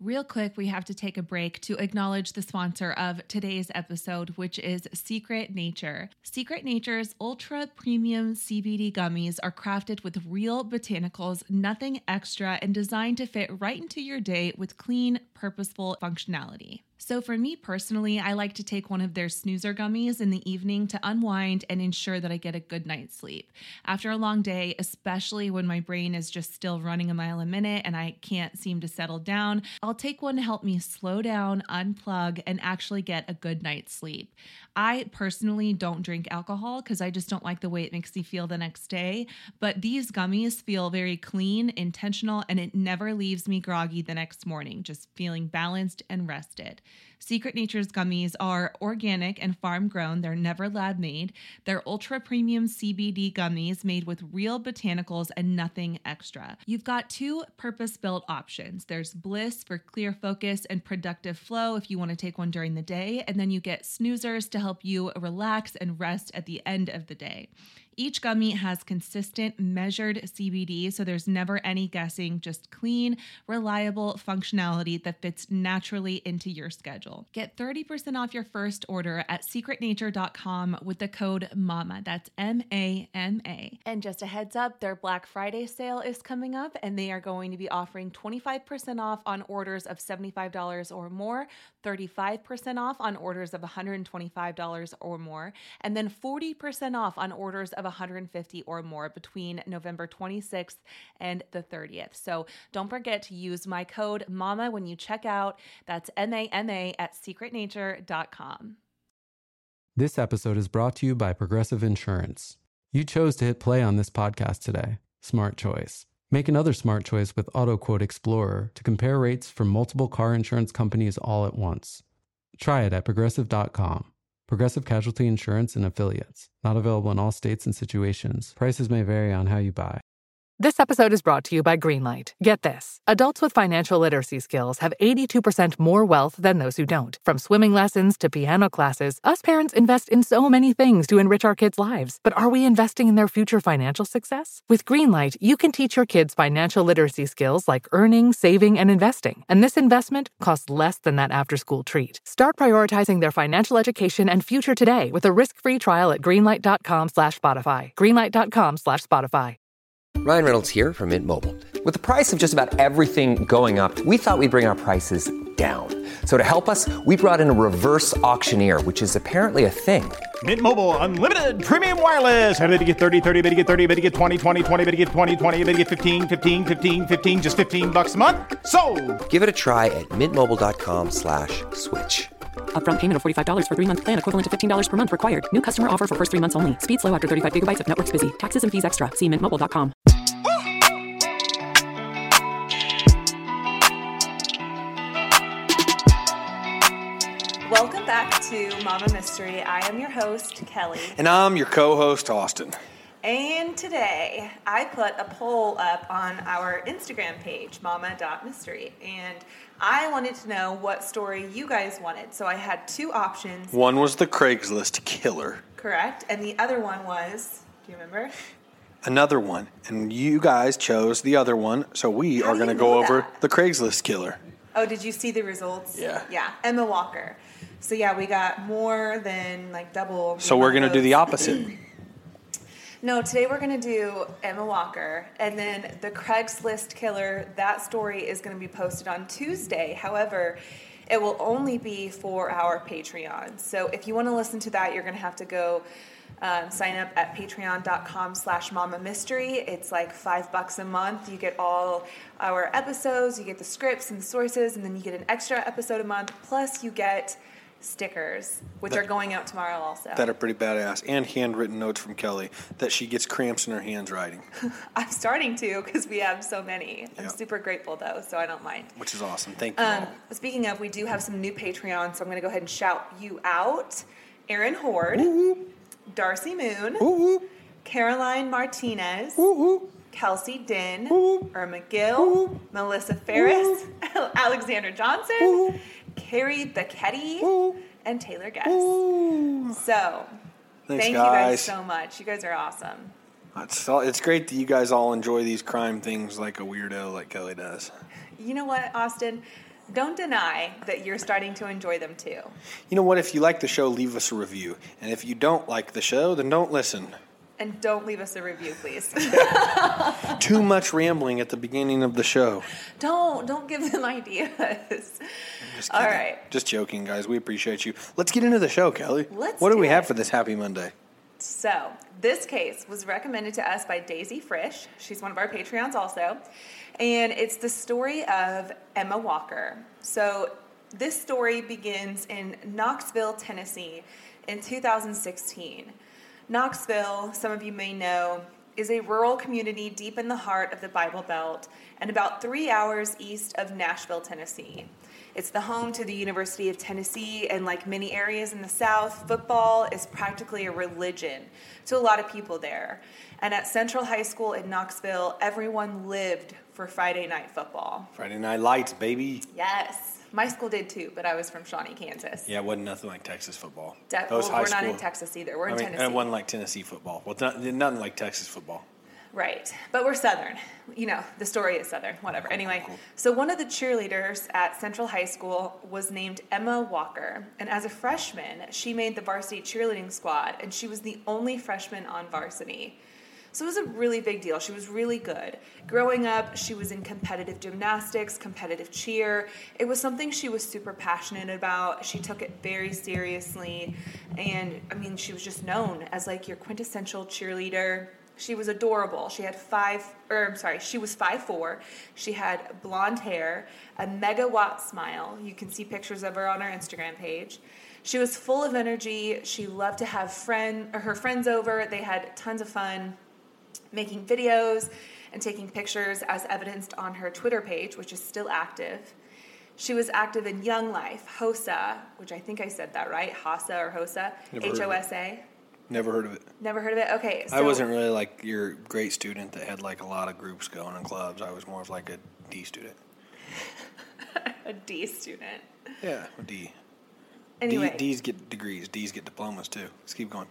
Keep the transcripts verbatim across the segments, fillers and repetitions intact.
Real quick, we have to take a break to acknowledge the sponsor of today's episode, which is Secret Nature. Secret Nature's ultra premium C B D gummies are crafted with real botanicals, nothing extra, and designed to fit right into your day with clean, purposeful functionality. So for me personally, I like to take one of their snoozer gummies in the evening to unwind and ensure that I get a good night's sleep. After a long day, especially when my brain is just still running a mile a minute and I can't seem to settle down, I'll take one to help me slow down, unplug, and actually get a good night's sleep. I personally don't drink alcohol because I just don't like the way it makes me feel the next day, but these gummies feel very clean, intentional, and it never leaves me groggy the next morning, just feeling balanced and rested. Secret Nature's gummies are organic and farm grown. They're never lab made. They're ultra premium C B D gummies made with real botanicals and nothing extra. You've got two purpose-built options. There's Bliss for clear focus and productive flow if you want to take one during the day, and then you get snoozers to help you relax and rest at the end of the day. Each gummy has consistent, measured C B D, so there's never any guessing, just clean, reliable functionality that fits naturally into your schedule. Get thirty percent off your first order at secret nature dot com with the code MAMA. That's M A M A. And just a heads up, their Black Friday sale is coming up, and they are going to be offering twenty-five percent off on orders of seventy-five dollars or more, thirty-five percent off on orders of one hundred twenty-five dollars or more, and then forty percent off on orders of one hundred fifty dollars or more between November twenty-sixth and the thirtieth. So don't forget to use my code MAMA when you check out. That's M A M A at secret nature dot com. This episode is brought to you by Progressive Insurance. You chose to hit play on this podcast today. Smart choice. Make another smart choice with AutoQuote Explorer to compare rates from multiple car insurance companies all at once. Try it at progressive dot com. Progressive Casualty Insurance and Affiliates. Not available in all states and situations. Prices may vary on how you buy. This episode is brought to you by Greenlight. Get this. Adults with financial literacy skills have eighty-two percent more wealth than those who don't. From swimming lessons to piano classes, us parents invest in so many things to enrich our kids' lives. But are we investing in their future financial success? With Greenlight, you can teach your kids financial literacy skills like earning, saving, and investing. And this investment costs less than that after-school treat. Start prioritizing their financial education and future today with a risk-free trial at greenlight.com slash Spotify. Greenlight.com slash Spotify. Ryan Reynolds here from Mint Mobile. With the price of just about everything going up, we thought we'd bring our prices down. So to help us, we brought in a reverse auctioneer, which is apparently a thing. Mint Mobile Unlimited Premium Wireless. How to get thirty, thirty, how to get thirty, how to get twenty, twenty, twenty, how to get twenty, twenty, how to get fifteen, fifteen, fifteen, fifteen, just fifteen bucks a month? Sold! Give it a try at mintmobile.com slash switch. Upfront payment of forty-five dollars for three-month plan equivalent to fifteen dollars per month required. New customer offer for first three months only. Speed slow after thirty-five gigabytes if network's busy. Taxes and fees extra. See mint mobile dot com. Welcome back to Mama Mystery. I am your host, Kelly. And I'm your co-host, Austin. And today, I put a poll up on our Instagram page, mama dot mystery, and I wanted to know what story you guys wanted. So I had two options. One was the Craigslist killer. Correct. And the other one was, do you remember? Another one. And you guys chose the other one, so we How are do going to you go know over that? the Craigslist killer. Oh, did you see the results? Yeah. Yeah, Emma Walker. So yeah, we got more than like double. So we're going to do the opposite. No, today we're going to do Emma Walker, and then the Craigslist killer, that story is going to be posted on Tuesday. However, it will only be for our Patreon. So if you want to listen to that, you're going to have to go um, sign up at patreon.com slash mama mystery. It's like five bucks a month. You get all our episodes, you get the scripts and the sources, and then you get an extra episode a month, plus you get stickers, which that, are going out tomorrow also. That are pretty badass. And handwritten notes from Kelly that she gets cramps in her hands writing. I'm starting to because we have so many. Yep. I'm super grateful, though, so I don't mind. Which is awesome. Thank you. Um, speaking of, we do have some new Patreons, so I'm going to go ahead and shout you out. Aaron Horde, Woo-hoo. Darcy Moon, Woo-hoo. Caroline Martinez, Woo-hoo. Kelsey Din, Woo-hoo. Irma Gill, Woo-hoo. Melissa Ferris, Woo-hoo. Alexander Johnson, Woo-hoo. Carrie Becchetti, Woo-hoo. and Taylor Guest. Woo-hoo. So, Thanks, thank guys. you guys so much. You guys are awesome. It's, it's great that you guys all enjoy these crime things like a weirdo like Kelly does. You know what, Austin? don't deny that you're starting to enjoy them too. You know what? If you like the show, leave us a review. And if you don't like the show, then don't listen. And don't leave us a review, please. Too much rambling at the beginning of the show. Don't. Don't give them ideas. Just All right. Just joking, guys. We appreciate you. Let's get into the show, Kelly. Let's What do do we it. have for this Happy Monday? So, this case was recommended to us by Daisy Frisch. She's one of our Patreons also. And it's the story of Emma Walker. So, this story begins in Knoxville, Tennessee in two thousand sixteen. Knoxville, some of you may know, is a rural community deep in the heart of the Bible Belt and about three hours east of Nashville, Tennessee. It's the home to the University of Tennessee, and like many areas in the South, football is practically a religion to a lot of people there. And at Central High School in Knoxville, everyone lived for Friday night football. Friday Night Lights, baby. Yes. My school did too, but I was from Shawnee, Kansas. Yeah, it wasn't nothing like Texas football. De- That was well, high we're not school. in Texas either. We're in I mean, Tennessee. it wasn't like Tennessee football. Well, not, nothing like Texas football. Right. But we're Southern. You know, the story is Southern, whatever. Anyway, cool. So one of the cheerleaders at Central High School was named Emma Walker. And as a freshman, she made the varsity cheerleading squad, and she was the only freshman on varsity. So it was a really big deal. She was really good. Growing up, she was in competitive gymnastics, competitive cheer. It was something she was super passionate about. She took it very seriously. And, I mean, she was just known as, like, your quintessential cheerleader. She was adorable. She had five, or I'm sorry, she was five foot four. She had blonde hair, a megawatt smile. You can see pictures of her on our Instagram page. She was full of energy. She loved to have friend, or her friends over. They had tons of fun making videos and taking pictures, as evidenced on her Twitter page, which is still active. She was active in Young Life, HOSA, which I think I said that right, HOSA or HOSA, H O S A. Never heard of it. Never heard of it? Okay. So I wasn't really like your great student that had like a lot of groups going and clubs. I was more of like a D student. a D student. Yeah, a D. Anyway. D, D's get degrees. D's get diplomas too. Let's keep going.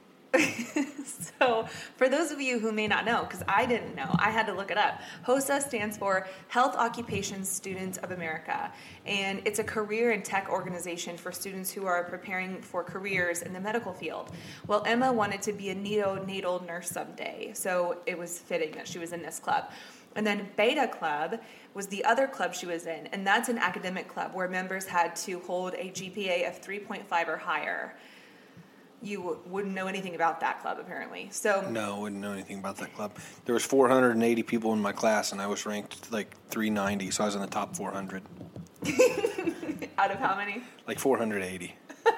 So, for those of you who may not know, because I didn't know, I had to look it up. HOSA stands for Health Occupations Students of America, and it's a career and tech organization for students who are preparing for careers in the medical field. Well, Emma wanted to be a neonatal nurse someday, so it was fitting that she was in this club. And then Beta Club was the other club she was in, and that's an academic club where members had to hold a G P A of three point five or higher. You wouldn't know anything about that club, apparently. So No, wouldn't know anything about that club. There was four hundred eighty people in my class, and I was ranked like three ninety, so I was in the top four hundred. Out of how many? Like four hundred eighty.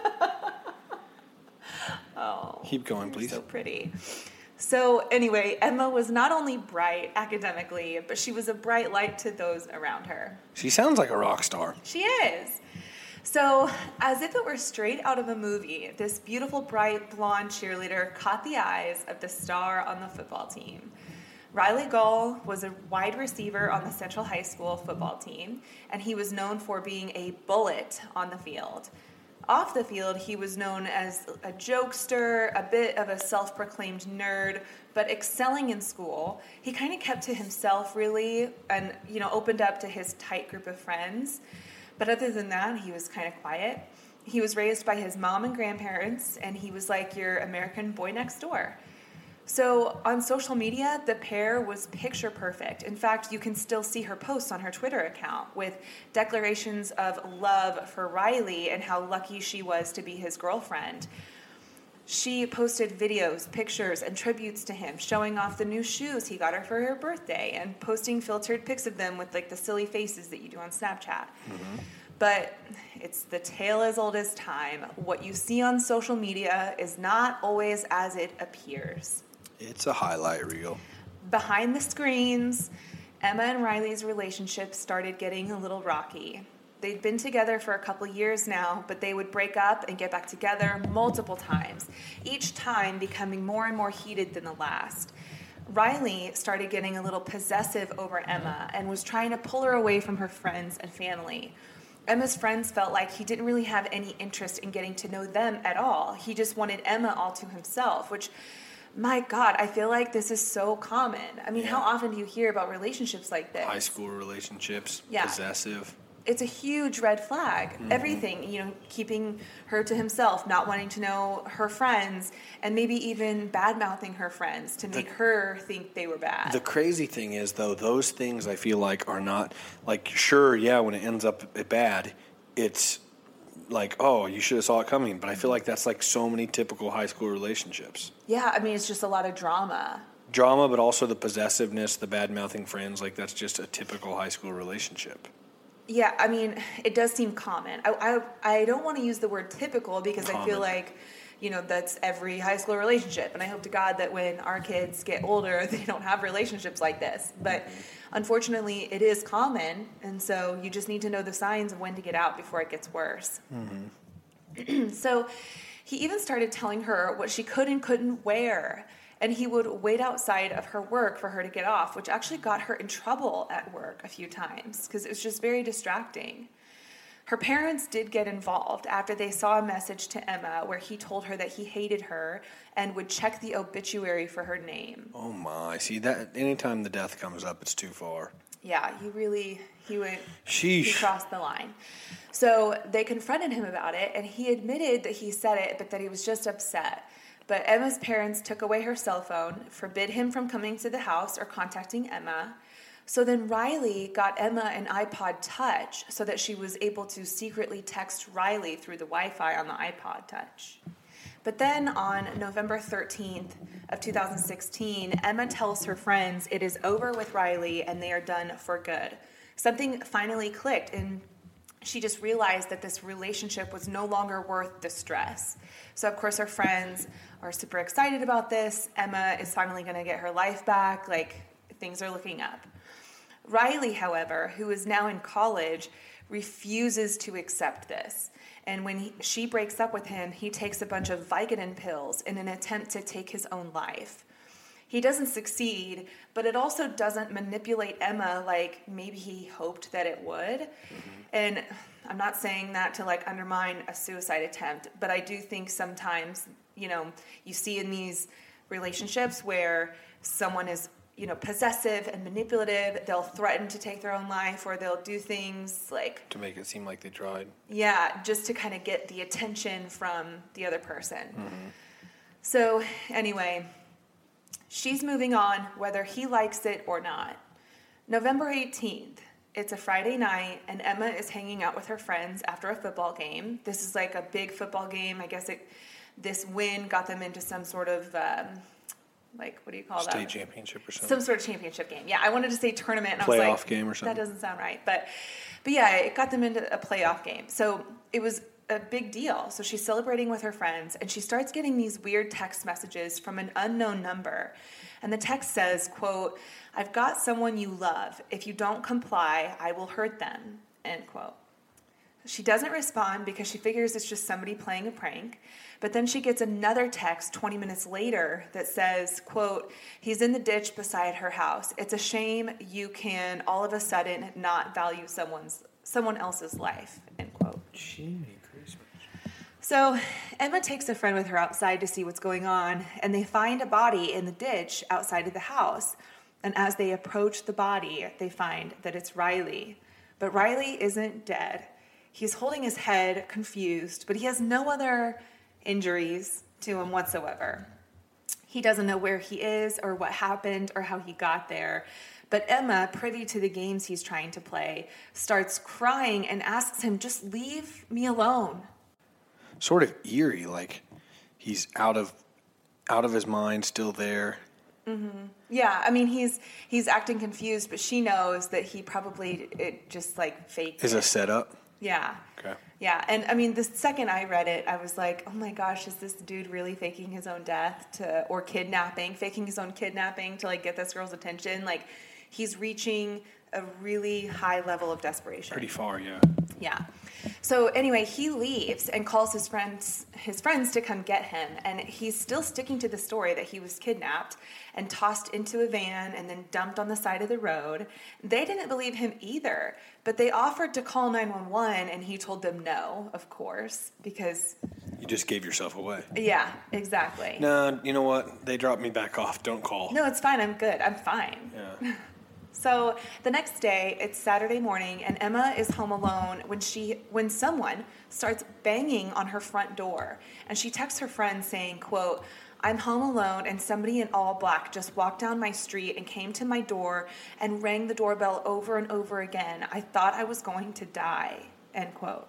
Oh. Keep going, please. So pretty. So anyway, Emma was not only bright academically, but she was a bright light to those around her. She sounds like a rock star. She is. So, as if it were straight out of a movie, this beautiful, bright, blonde cheerleader caught the eyes of the star on the football team. Riley Gull was a wide receiver on the Central High School football team, and he was known for being a bullet on the field. Off the field, he was known as a jokester, a bit of a self-proclaimed nerd, but excelling in school. He kind of kept to himself, really, and, you know, opened up to his tight group of friends. But other than that, he was kind of quiet. He was raised by his mom and grandparents, and he was like your American boy next door. So on social media, the pair was picture perfect. In fact, you can still see her posts on her Twitter account with declarations of love for Riley and how lucky she was to be his girlfriend. She posted videos, pictures, and tributes to him, showing off the new shoes he got her for her birthday and posting filtered pics of them with like the silly faces that you do on Snapchat. Mm-hmm. But it's the tale as old as time. What you see on social media is not always as it appears. It's a highlight reel. Behind the screens, Emma and Riley's relationship started getting a little rocky. They'd been together for a couple years now, but they would break up and get back together multiple times, each time becoming more and more heated than the last. Riley started getting a little possessive over Emma and was trying to pull her away from her friends and family. Emma's friends felt like he didn't really have any interest in getting to know them at all. He just wanted Emma all to himself, which, my God, I feel like this is so common. I mean, Yeah. how often do you hear about relationships like this? High school relationships, Yeah. possessive. it's a huge red flag. Mm-hmm. Everything, you know, keeping her to himself, not wanting to know her friends, and maybe even bad-mouthing her friends to make the, her think they were bad. The crazy thing is, though, those things I feel like are not, like, sure, yeah, when it ends up bad, it's like, oh, you should have saw it coming. But I feel like that's like so many typical high school relationships. Yeah, I mean, it's just a lot of drama. Drama, but also the possessiveness, the bad-mouthing friends, like that's just a typical high school relationship. Yeah, I mean, it does seem common. I I, I don't want to use the word typical because common. I feel like, you know, that's every high school relationship. And I hope to God that when our kids get older, they don't have relationships like this. But mm-hmm. unfortunately, it is common. And so you just need to know the signs of when to get out before it gets worse. Mm-hmm. So he even started telling her what she could and couldn't wear. And he would wait outside of her work for her to get off, which actually got her in trouble at work a few times because it was just very distracting. Her parents did get involved after they saw a message to Emma where he told her that he hated her and would check the obituary for her name. Oh my, see that anytime the death comes up, it's too far. Yeah, he really, he went, Sheesh. he crossed the line. So they confronted him about it and he admitted that he said it, but that he was just upset. But Emma's parents took away her cell phone, forbid him from coming to the house or contacting Emma. So then Riley got Emma an iPod Touch so that she was able to secretly text Riley through the Wi-Fi on the iPod Touch. But then on November thirteenth of two thousand sixteen, Emma tells her friends it is over with Riley and they are done for good. Something finally clicked and she just realized that this relationship was no longer worth the stress. So, of course, her friends are super excited about this. Emma is finally going to get her life back. Like, things are looking up. Riley, however, who is now in college, refuses to accept this. And when he, she breaks up with him, he takes a bunch of Vicodin pills in an attempt to take his own life. He doesn't succeed, but it also doesn't manipulate Emma like maybe he hoped that it would. Mm-hmm. And I'm not saying that to like undermine a suicide attempt, but I do think sometimes, you know, you see in these relationships where someone is, you know, possessive and manipulative, they'll threaten to take their own life or they'll do things like... to make it seem like they tried. Yeah, just to kind of get the attention from the other person. Mm-hmm. So anyway... she's moving on, whether he likes it or not. November eighteenth, it's a Friday night, and Emma is hanging out with her friends after a football game. This is like a big football game. I guess it, this win got them into some sort of, um, like, what do you call State that? State championship or something. Some sort of championship game. Yeah, I wanted to say tournament, and playoff I was like, game or something. That doesn't sound right. But, but yeah, it got them into a playoff game. So it was a big deal. So she's celebrating with her friends, and she starts getting these weird text messages from an unknown number. And the text says, quote, "I've got someone you love. If you don't comply, I will hurt them," end quote. She doesn't respond because she figures it's just somebody playing a prank. But then she gets another text twenty minutes later that says, quote, "He's in the ditch beside her house. It's a shame you can all of a sudden not value someone's someone else's life," end quote. Gee. So Emma takes a friend with her outside to see what's going on, and they find a body in the ditch outside of the house. And as they approach the body, they find that it's Riley. But Riley isn't dead. He's holding his head, confused, but he has no other injuries to him whatsoever. He doesn't know where he is or what happened or how he got there. But Emma, privy to the games he's trying to play, starts crying and asks him, "Just leave me alone." Sort of eerie, like he's out of out of his mind, still there. Mm-hmm. Yeah, I mean he's he's acting confused, but she knows that he probably it just like faked. Is it. a setup. Yeah. Okay. Yeah, and I mean the second I read it, I was like, oh my gosh, is this dude really faking his own death to or kidnapping, faking his own kidnapping to like get this girl's attention? Like he's reaching a really high level of desperation. Pretty far, yeah. Yeah. So anyway, he leaves and calls his friends his friends to come get him. And he's still sticking to the story that he was kidnapped and tossed into a van and then dumped on the side of the road. They didn't believe him either, but they offered to call nine one one, and he told them no, of course, because... you just gave yourself away. Yeah, exactly. No, you know what? They dropped me back off. Don't call. No, it's fine. I'm good. I'm fine. Yeah. So the next day, it's Saturday morning, and Emma is home alone when she when someone starts banging on her front door. And she texts her friend saying, quote, "I'm home alone, and somebody in all black just walked down my street and came to my door and rang the doorbell over and over again. I thought I was going to die," end quote.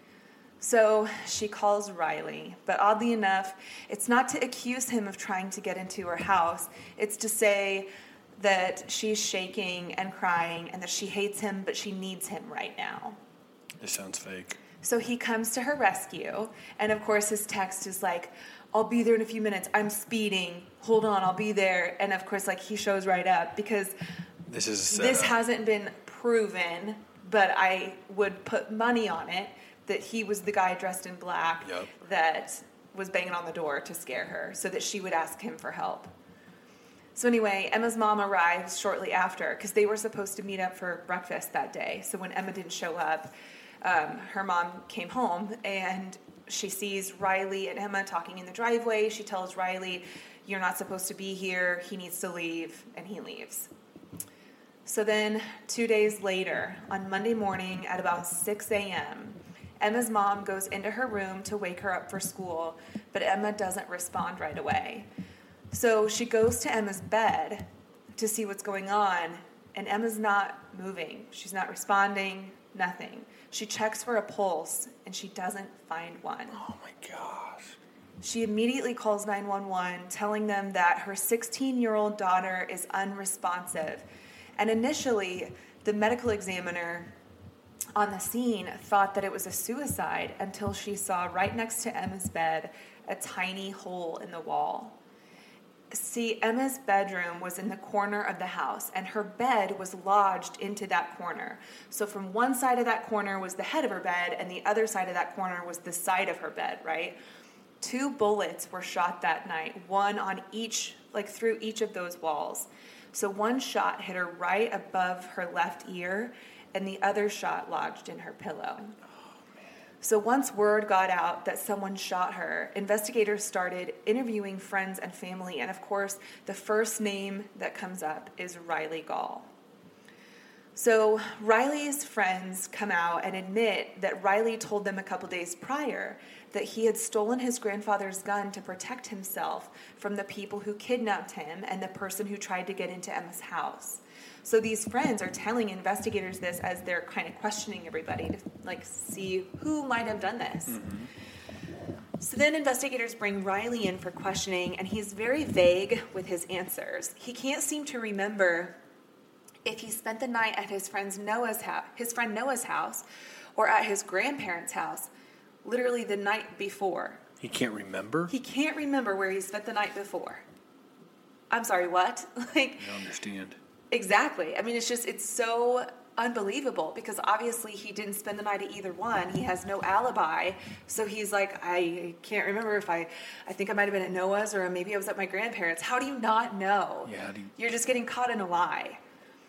So she calls Riley, but oddly enough, it's not to accuse him of trying to get into her house. It's to say that she's shaking and crying and that she hates him, but she needs him right now. This sounds fake. So he comes to her rescue, and of course his text is like, "I'll be there in a few minutes. I'm speeding. Hold on, I'll be there." And of course, like, he shows right up because this is this hasn't been proven, but I would put money on it that he was the guy dressed in black yep. that was banging on the door to scare her so that she would ask him for help. So anyway, Emma's mom arrives shortly after because they were supposed to meet up for breakfast that day. So when Emma didn't show up, um, her mom came home and she sees Riley and Emma talking in the driveway. She tells Riley, "You're not supposed to be here. He needs to leave," and he leaves. So then two days later, on Monday morning at about six a.m., Emma's mom goes into her room to wake her up for school, but Emma doesn't respond right away. So she goes to Emma's bed to see what's going on, and Emma's not moving. She's not responding, nothing. She checks for a pulse, and she doesn't find one. Oh, my gosh. She immediately calls nine one one, telling them that her sixteen-year-old daughter is unresponsive. And initially, the medical examiner on the scene thought that it was a suicide until she saw right next to Emma's bed a tiny hole in the wall. See, Emma's bedroom was in the corner of the house, and her bed was lodged into that corner. So from one side of that corner was the head of her bed, and the other side of that corner was the side of her bed, right? Two bullets were shot that night, one on each, like through each of those walls. So one shot hit her right above her left ear, and the other shot lodged in her pillow. So once word got out that someone shot her, investigators started interviewing friends and family, and of course, the first name that comes up is Riley Gall. So Riley's friends come out and admit that Riley told them a couple days prior that he had stolen his grandfather's gun to protect himself from the people who kidnapped him and the person who tried to get into Emma's house. So these friends are telling investigators this as they're kind of questioning everybody to like see who might have done this. Mm-hmm. So then investigators bring Riley in for questioning, and he's very vague with his answers. He can't seem to remember if he spent the night at his friend's Noah's house, his friend Noah's house, or at his grandparents' house, literally the night before. He can't remember? He can't remember where he spent the night before. I'm sorry, what? Like, I don't understand. Exactly. I mean, it's just, it's so unbelievable because obviously he didn't spend the night at either one. He has no alibi. So he's like, I can't remember if I, I think I might have been at Noah's or maybe I was at my grandparents'. How do you not know? Yeah, how do you... You're just getting caught in a lie.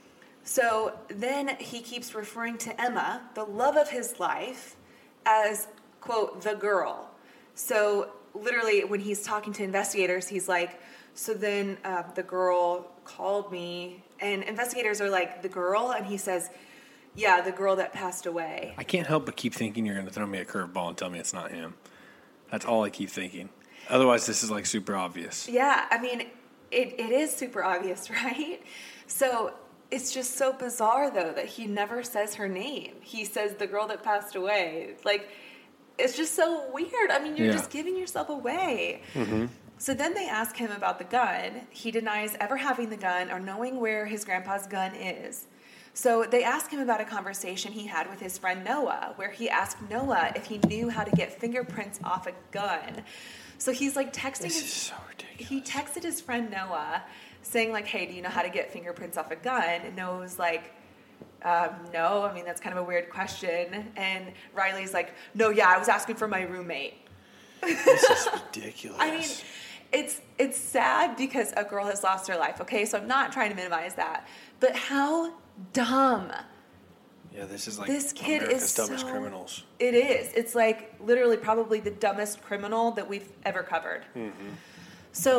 So then he keeps referring to Emma, the love of his life, as, quote, the girl. So literally when he's talking to investigators, he's like, so then uh, the girl called me, and investigators are like, the girl? And he says, yeah, the girl that passed away. I can't help but keep thinking you're going to throw me a curveball and tell me it's not him. That's all I keep thinking. Otherwise, this is like super obvious. Yeah, I mean, it, it is super obvious, right? So it's just so bizarre, though, that he never says her name. He says the girl that passed away. Like, it's just so weird. I mean, you're yeah. just giving yourself away. Mm-hmm. So then they ask him about the gun. He denies ever having the gun or knowing where his grandpa's gun is. So they ask him about a conversation he had with his friend Noah, where he asked Noah if he knew how to get fingerprints off a gun. So he's like texting this his, is so ridiculous. He texted his friend Noah saying like, hey, do you know how to get fingerprints off a gun? And Noah was like, um, no, I mean, that's kind of a weird question. And Riley's like, no, yeah, I was asking for my roommate. This is ridiculous. I mean, it's it's sad because a girl has lost her life, okay? So I'm not trying to minimize that. But how dumb. Yeah, this is like this kid America's is dumbest so, criminals. It is. It's like literally probably the dumbest criminal that we've ever covered. Mm-hmm. So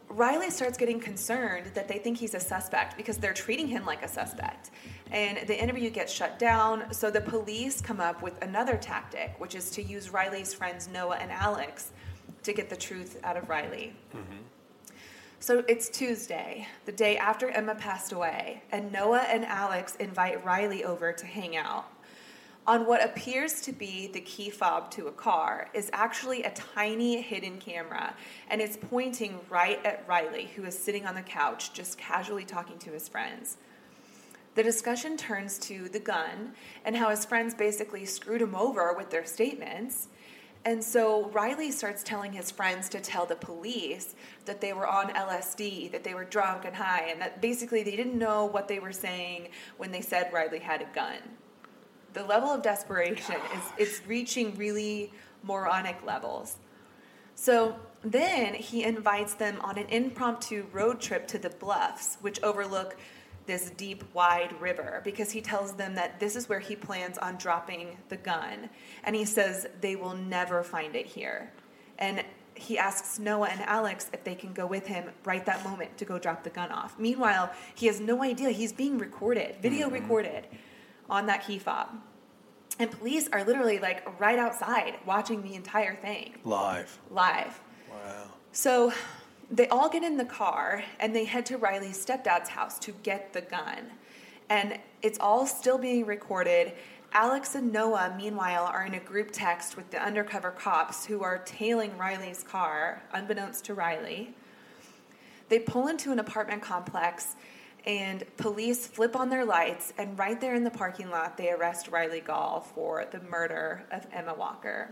Riley starts getting concerned that they think he's a suspect because they're treating him like a suspect. And the interview gets shut down, so the police come up with another tactic, which is to use Riley's friends Noah and Alex to get the truth out of Riley. Mm-hmm. So it's Tuesday, the day after Emma passed away, and Noah and Alex invite Riley over to hang out. On what appears to be the key fob to a car is actually a tiny hidden camera, and it's pointing right at Riley, who is sitting on the couch just casually talking to his friends. The discussion turns to the gun and how his friends basically screwed him over with their statements. And so Riley starts telling his friends to tell the police that they were on L S D, that they were drunk and high, and that basically they didn't know what they were saying when they said Riley had a gun. The level of desperation is it's reaching really moronic levels. So then he invites them on an impromptu road trip to the Bluffs, which overlook this deep, wide river, because he tells them that this is where he plans on dropping the gun. And he says they will never find it here. And he asks Noah and Alex if they can go with him right that moment to go drop the gun off. Meanwhile, he has no idea. He's being recorded, video mm-hmm. recorded on that key fob. And police are literally like right outside watching the entire thing. Live. Live. Wow. So they all get in the car and they head to Riley's stepdad's house to get the gun. And it's all still being recorded. Alex and Noah, meanwhile, are in a group text with the undercover cops who are tailing Riley's car, unbeknownst to Riley. They pull into an apartment complex, and police flip on their lights, and right there in the parking lot, they arrest Riley Gall for the murder of Emma Walker.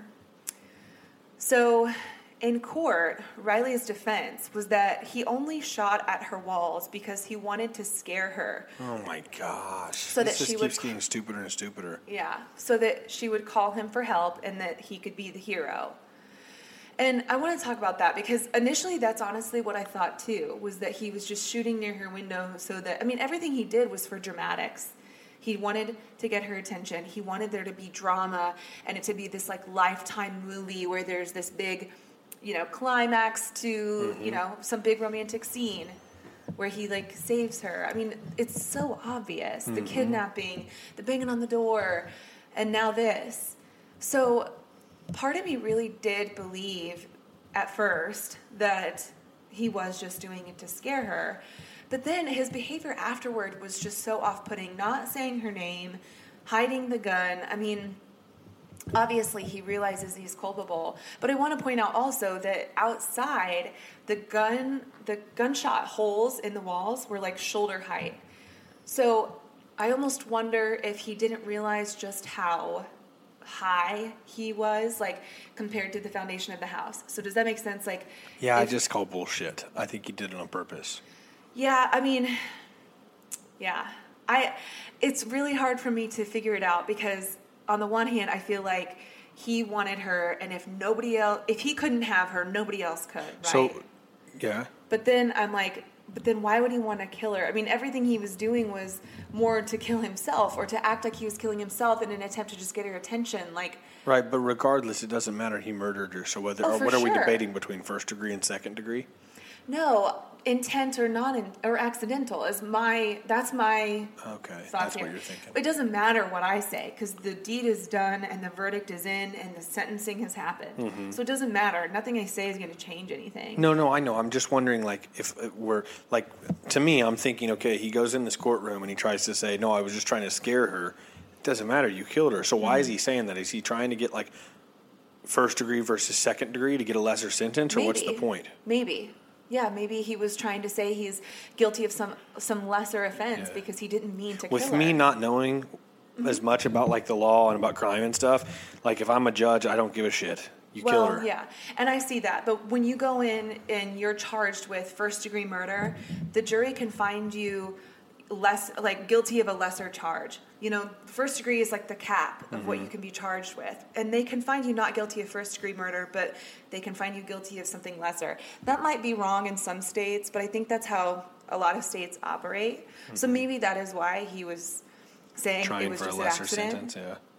So in court, Riley's defense was that he only shot at her walls because he wanted to scare her. Oh my gosh. So this that just she keeps would, getting stupider and stupider. Yeah, so that she would call him for help and that he could be the hero. And I want to talk about that because initially that's honestly what I thought too, was that he was just shooting near her window so that, I mean, everything he did was for dramatics. He wanted to get her attention. He wanted there to be drama and it to be this like Lifetime movie where there's this big, you know, climax to, mm-hmm. you know, some big romantic scene where he like saves her. I mean, it's so obvious. Mm-hmm. The kidnapping, the banging on the door, and now this. So part of me really did believe at first that he was just doing it to scare her. But then his behavior afterward was just so off-putting, not saying her name, hiding the gun. I mean, obviously he realizes he's culpable. But I want to point out also that outside, the gun, the gunshot holes in the walls were like shoulder height. So I almost wonder if he didn't realize just how high he was, like, compared to the foundation of the house. So does that make sense? Like, yeah, if, I just call bullshit. I think he did it on purpose. Yeah, I mean, yeah. I. It's really hard for me to figure it out because on the one hand, I feel like he wanted her, and if nobody else, if he couldn't have her, nobody else could, right? So, yeah. But then I'm like, but then why would he want to kill her? I mean, everything he was doing was more to kill himself or to act like he was killing himself in an attempt to just get her attention. Like, right, but regardless, it doesn't matter. He murdered her. So whether oh, or for what are sure. we debating between first degree and second degree? No, intent or not in, or accidental is my that's my okay. thoughts That's here. what you're thinking. It doesn't matter what I say because the deed is done and the verdict is in and the sentencing has happened. Mm-hmm. So it doesn't matter. Nothing I say is going to change anything. No, no, I know. I'm just wondering, like, if we're like, to me, I'm thinking, okay, he goes in this courtroom and he tries to say, no, I was just trying to scare her. It doesn't matter. You killed her. So why mm-hmm. is he saying that? Is he trying to get like first degree versus second degree to get a lesser sentence, or Maybe. what's the point? Maybe. Yeah, maybe he was trying to say he's guilty of some, some lesser offense yeah. because he didn't mean to With kill her. me not knowing mm-hmm. as much about like the law and about crime and stuff, like if I'm a judge, I don't give a shit. You well, kill her. yeah, and I see that. But when you go in and you're charged with first-degree murder, the jury can find you less, like guilty of a lesser charge. You know, first degree is like the cap of mm-hmm. what you can be charged with. And they can find you not guilty of first-degree murder, but they can find you guilty of something lesser. That might be wrong in some states, but I think that's how a lot of states operate. Mm-hmm. So maybe that is why he was saying Trying it was for just a lesser an accident. sentence, yeah.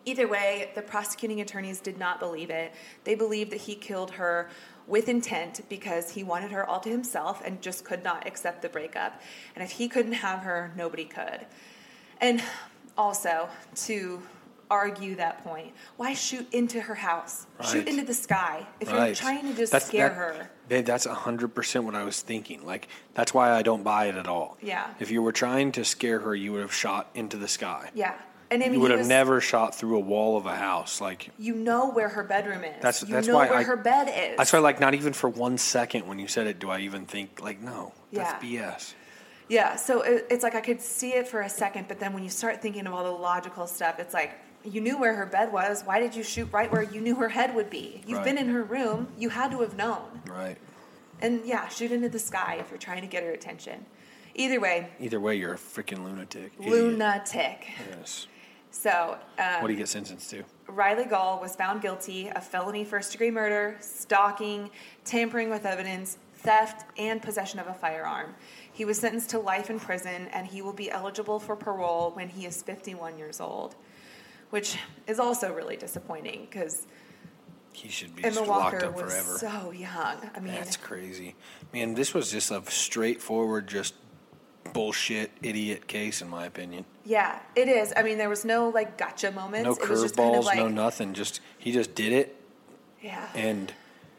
Either way, the prosecuting attorneys did not believe it. They believed that he killed her with intent because he wanted her all to himself and just could not accept the breakup. And if he couldn't have her, nobody could. And also, to argue that point, why shoot into her house? Right. Shoot into the sky. If right. you're trying to just that's, scare that, her. Babe, that's one hundred percent what I was thinking. Like, that's why I don't buy it at all. Yeah. If you were trying to scare her, you would have shot into the sky. Yeah. And I mean, you would have was, never shot through a wall of a house. Like, you know where her bedroom is. That's you that's know why where I, her bed is. That's why, like, not even for one second when you said it, do I even think like, no, that's yeah. B S. Yeah. So it, it's like I could see it for a second, but then when you start thinking of all the logical stuff, it's like you knew where her bed was. Why did you shoot right where you knew her head would be? You've right. been in her room. You had to have known. Right. And yeah, shoot into the sky if you're trying to get her attention. Either way. Either way, you're a freaking lunatic. Lunatic. Idiot. Yes. So, um, what do you get sentenced to? Riley Gall was found guilty of felony first-degree murder, stalking, tampering with evidence, theft, and possession of a firearm. He was sentenced to life in prison, and he will be eligible for parole when he is fifty-one years old, which is also really disappointing because he should be Emma locked Walker up was forever. So young. I mean, that's crazy. Man, this was just a straightforward, just bullshit idiot case, in my opinion. Yeah, it is. I mean, there was no like gotcha moments. No it was just kind curveballs, of like, no nothing. Just he just did it. Yeah. And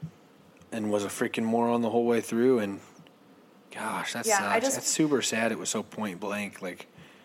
and was a freaking moron the whole way through. And gosh, that yeah, sucks. I just, that's super sad. It was so point blank. Like,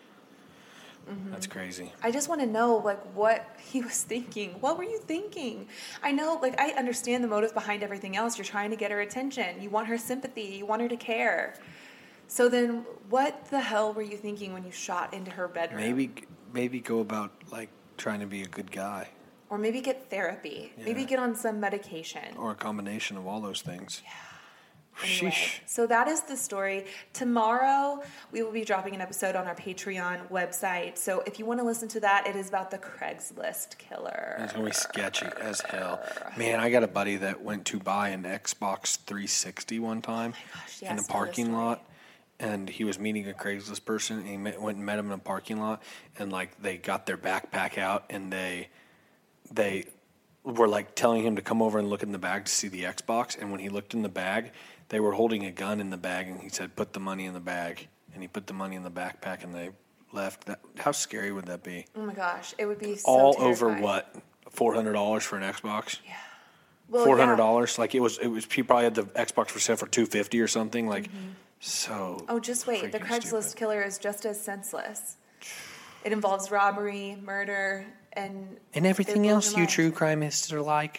mm-hmm. that's crazy. I just want to know like what he was thinking. What were you thinking? I know, like I understand the motive behind everything else. You're trying to get her attention. You want her sympathy. You want her to care. So then, what the hell were you thinking when you shot into her bedroom? Maybe, maybe go about like trying to be a good guy, or maybe get therapy. Yeah. Maybe get on some medication, or a combination of all those things. Yeah. Anyway, so that is the story. Tomorrow we will be dropping an episode on our Patreon website. So if you want to listen to that, it is about the Craigslist killer. It's gonna be sketchy as hell. Man, I got a buddy that went to buy an Xbox three sixty one time oh my gosh, yes, in a parking lot. And he was meeting a Craigslist person, and he met, went and met him in a parking lot, and like they got their backpack out, and they they were like telling him to come over and look in the bag to see the Xbox. And when he looked in the bag, they were holding a gun in the bag, and he said, "Put the money in the bag." And he put the money in the backpack, and they left. That, how scary would that be? Oh my gosh, it would be so all terrifying. over what four hundred dollars for an Xbox. Yeah. Well, four hundred dollars. Yeah. Like it was. It was. He probably had the Xbox for sale for two fifty or something. Like. Mm-hmm. So oh, just wait. The Craigslist stupid. Killer is just as senseless. It involves robbery, murder, and... And everything else you true crimists are like.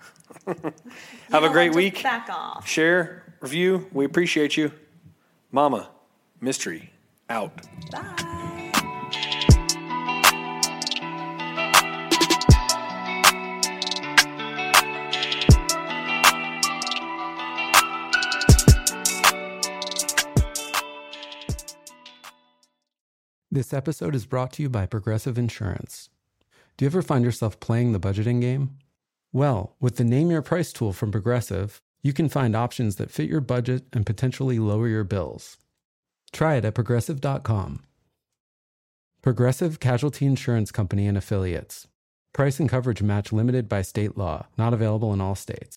Have a great week. Back off. Share, review. We appreciate you. Mama, mystery, out. Bye. This episode is brought to you by Progressive Insurance. Do you ever find yourself playing the budgeting game? Well, with the Name Your Price tool from Progressive, you can find options that fit your budget and potentially lower your bills. Try it at progressive dot com. Progressive Casualty Insurance Company and Affiliates. Price and coverage match limited by state law. Not available in all states.